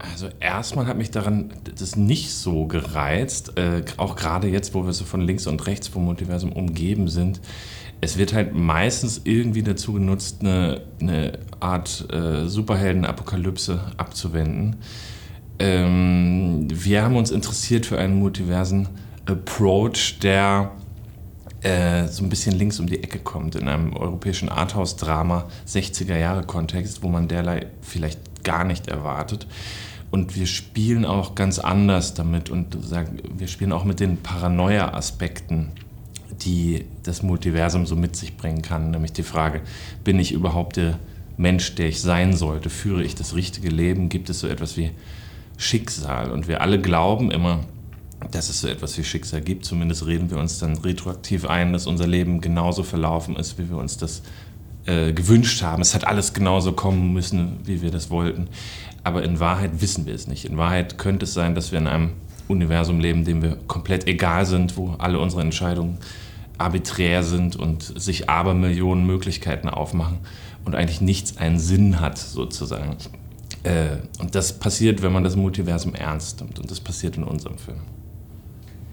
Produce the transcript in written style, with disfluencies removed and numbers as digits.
Also erstmal hat mich daran das nicht so gereizt, auch gerade jetzt, wo wir so von links und rechts vom Multiversum umgeben sind. Es wird halt meistens irgendwie dazu genutzt, eine Art Superhelden-Apokalypse abzuwenden. Wir haben uns interessiert für einen multiversen Approach, der so ein bisschen links um die Ecke kommt, in einem europäischen Arthouse-Drama, 60er-Jahre-Kontext, wo man derlei vielleicht gar nicht erwartet. Und wir spielen auch ganz anders damit und wir spielen auch mit den Paranoia-Aspekten, die das Multiversum so mit sich bringen kann. Nämlich die Frage, bin ich überhaupt der Mensch, der ich sein sollte? Führe ich das richtige Leben? Gibt es so etwas wie Schicksal? Und wir alle glauben immer, dass es so etwas wie Schicksal gibt. Zumindest reden wir uns dann retroaktiv ein, dass unser Leben genauso verlaufen ist, wie wir uns das gewünscht haben. Es hat alles genauso kommen müssen, wie wir das wollten. Aber in Wahrheit wissen wir es nicht. In Wahrheit könnte es sein, dass wir in einem Universum leben, dem wir komplett egal sind, wo alle unsere Entscheidungen arbiträr sind und sich Abermillionen Möglichkeiten aufmachen und eigentlich nichts einen Sinn hat, sozusagen. Und das passiert, wenn man das Multiversum ernst nimmt. Und das passiert in unserem Film.